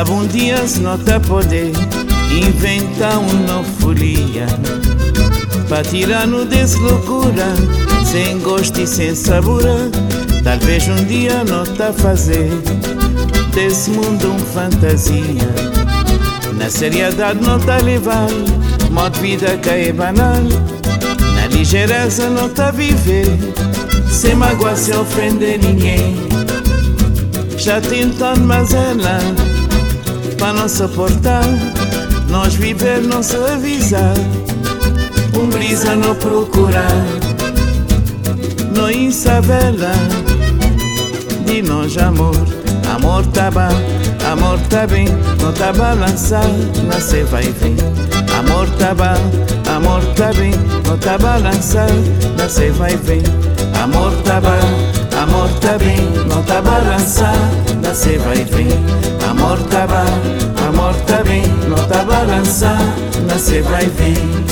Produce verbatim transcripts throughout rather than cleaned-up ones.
sabe um dia se não tá poder inventar um novo folia pra tirar-no desse loucura, sem gosto e sem sabor. Talvez um dia não tá fazer desse mundo um fantasia. Na seriedade não tá levar modo de vida que é banal. Na ligeireza não tá viver sem magoar, sem ofender ninguém. Já tentando, mas ela para não suportar, nós viver, não se avisar, um brisa não procurar, não insabela de nós amor. Amor tá bom, amor tá bem, não tá balançar, não se vai ver. Amor tá bom, amor tá bem, não tá balançar, não se vai ver. Amor tá bom, amor tá bem, não tá balançar, não se vai ver. Amor tá bom, amor tá bem, não tá balançar, não se vai ver.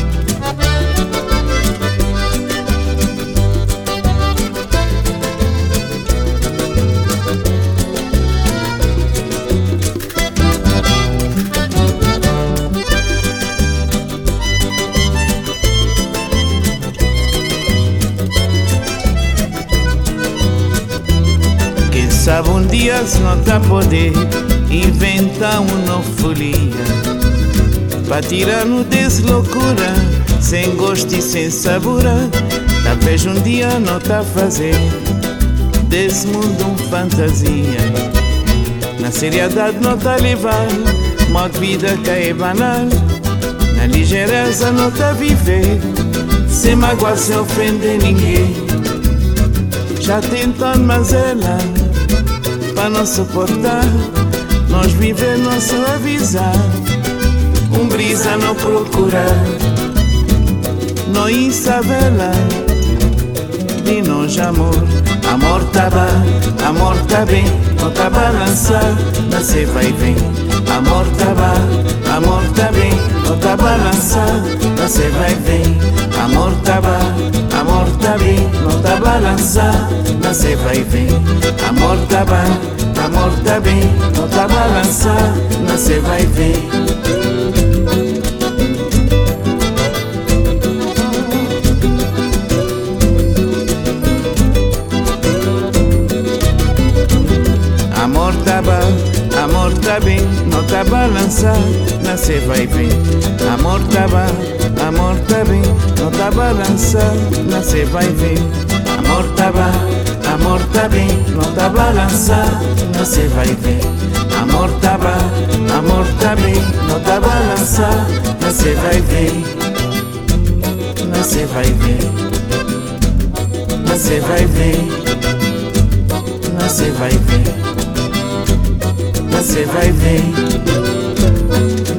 Sabe um dia se não tá poder inventar um novo folia pra tirar-no desse loucura, sem gosto e sem sabor. Talvez um dia não tá fazer desse mundo um fantasia. Na seriedade não tá levar modo de vida que é banal. Na ligeireza não tá viver sem magoar, sem ofender ninguém. Já tentando, mas ela para não suportar, nós viver, não se avisar, um brisa não procurar, não insabela de nós amor. Amor tá bom, amor tá bem, não tá balançar, não se vai ver. Amor tá bom, amor tá bem, não tá balançar, não se vai ver. Amor tá bom, amor tá bem, não tá balançar, não se vai ver. Amor tá bom, amor tá bem, não tá balançar, não se vai ver. Amor tá bom, amor tá bem, não tá balançar, não se vai ver. Amor tá bom, amor tá bem, não tá balançar, não se vai ver. Amor tá bom, amor tá bem, não tá balançar, não se vai ver. Amor tá bom, amor tá bem, não tá balançar, não se vai ver. Não se vai ver, não se vai ver, não se vai ver, não se vai ver.